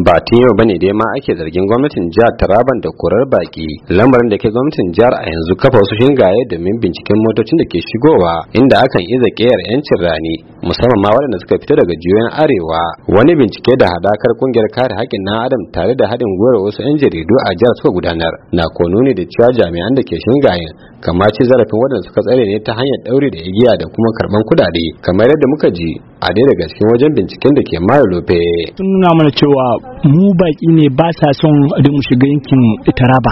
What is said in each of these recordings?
ba tun yau bane dai ma ake zargin gwamnatin jihar Taraban da korar baki, lamarin da ke gwamnatin jihar a yanzu kafa wasu shingaye domin binciken motocin da ke shigowa, inda akan iza kiyar yancin rani musamman ma waɗanda suka fito daga jihohin arewa. Wani bincike da hadakar kungiyar kare haƙƙin ɗan adam tare da haɗin gwiwar wasu 'yan jaridu a jihar suka gudanar na ko nuni da cewa jami'an da ke shingayen kamar ci zarafin waɗanda suka tsare ne ta hanyar ɗaure da igiya da kuma karɓan kuɗaɗe, kamar yadda muka ji a ɗaya daga cikin wajen binciken da ke Mayo Lope. Sun nuna mana cewa mu baki ne ba sa son mu shiga yankin Taraba.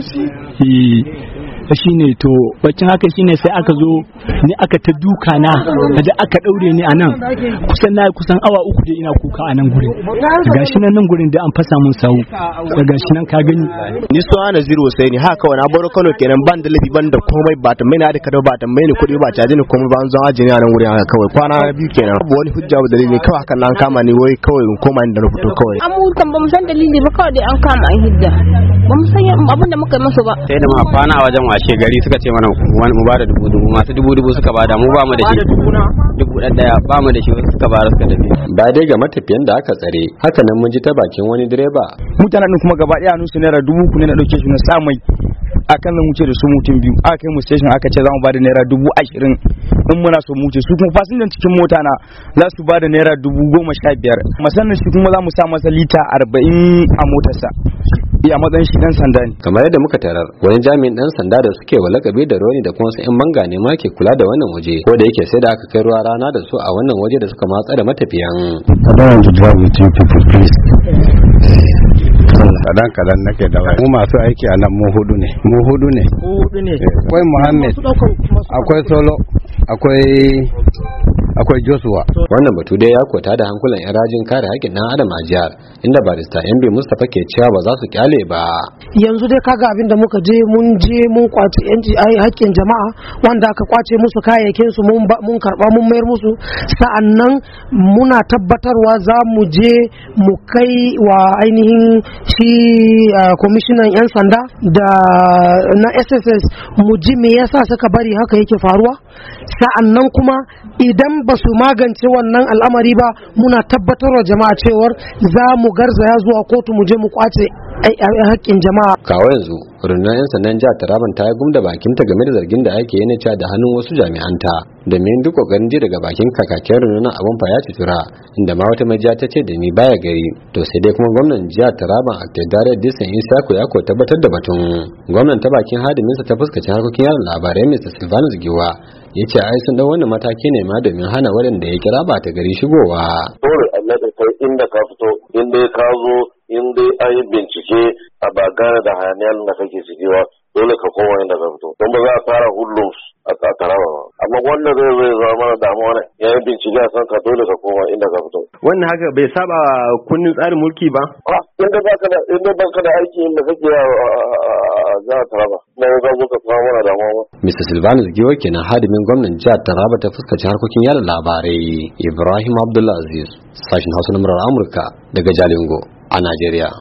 Shine to bakin haka shine sai aka zo ni aka ta duka na kaje aka daure ni a nan kusan awa uku da ina kuka a nan gurin. Gashi nan gurin da an fasa mun sawu. Gashi nan ka gani. Ni suna Naziru Husaini haka wani aboro Kano kenan ban da lafi ban da komai ba ta mai na da kada ba ta mai ni kuɗi ba caje ni komai ba an zo aje ni a nan gurin haka kawai kwana biyu kenan. Babu wani hujja ba dalili kawai haka nan kama ni wai kawai in koma inda na fito kawai. Amma kan ba mu san dalili ba kawai dai an kama an hidda. Ba mu san abin da muka yi musu ba. Sai da ma kwana a wajen washe gari suka ce mana wani mu bada dubu masu dubu suka bada mu ba mu da shi $1,000 ba mu da shi suka bara suka tafi. Ba dai ga matafiyan da aka tsare haka nan mun ji ta bakin wani direba. Mutanen din kuma gaba daya nusu naira 3,000 ne na dauke shi na sa mai akan nan wuce da su mutum biyu aka kai mu station aka ce za mu bada naira 20,000 in muna so mu wuce su kuma fasinjan cikin mota na za su bada naira 15,000 masannin shi kuma za mu sa masa lita 40 a motarsa. a matsayin shi dan sanda ne. Kamar yadda muka tarar wani jami'in dan sanda da suke wa lakabi da Roni da kuma wasu 'yan manga ne ma ke kula da wannan waje, ko da yake sai da aka kai ruwa rana da su a wannan waje da suka matsa da matafiyan. Kadan nake da wani. Mu masu aiki a nan mu hudu ne. Akwai Muhammad, akwai Solo, akwai Joshua. Wannan batu dai ya kota da hankulan 'yan rajin kare haƙƙin ɗan adam a jihar, inda barista MB Mustapha ke cewa ba za su kyale ba. Yanzu dai kaga abin da muka je mun kwace yanci haƙƙin jama'a wanda aka kwace musu kayayyakin su mun karba mun mayar musu, sa'annan muna tabbatarwa za mu je mu kai wa ainihin shi kwamishinan 'yan sanda da na SSS mu ji me yasa suka bari haka yake faruwa, sa'annan kuma idan ba su magance wannan al'amari ba muna tabbatarwa jama'a cewar za mu garzaya zuwa kotu mu je mu kwace haƙƙin jama'a. Kawo yanzu rundunar 'yan sandan jihar Taraban ta yi gumda bakinta game da zargin da ake yi na cewa da hannun wasu jami'anta, domin duk kokarin ji daga bakin kakakin rundunar abun fa ya ci tura, inda ma wata majiya ta ce da ni baya gari. To sai dai kuma gwamnan jihar Taraban Aktedare Disan Isako ya ko tabbatar da batun. Gwamnan ta bakin hadiminsa ta fuskaci harkokin yaran labarai Mr. Silvanus Giwa ya ce ai sun dau wannan mataki ne ma domin hana waɗanda ya kira ba ta gari shigowa. Dole Allah da kai inda ka fito, inda ka zo, inda an yi bincike a ba gane da hayaniyar da kake cikewa, dole ka koma inda ka fito. Don ba za a tara hullum a Taraba ba. Amma wanda zai zama mana damuwa ne, ya yi bincike a san ka dole ka koma inda ka fito. Wannan haka bai saba kundin tsarin mulki ba? Inda baka da aiki da kake jihar Taraba, na yau za ka kawo mana damuwa ba. Mr. Silvanus Giwa kenan hadimin gwamnan jihar Taraba ta fuskaci harkokin yada labarai. Ibrahim Abdulaziz, sashen Hausa na murar Amurka daga Jalingo a Najeriya.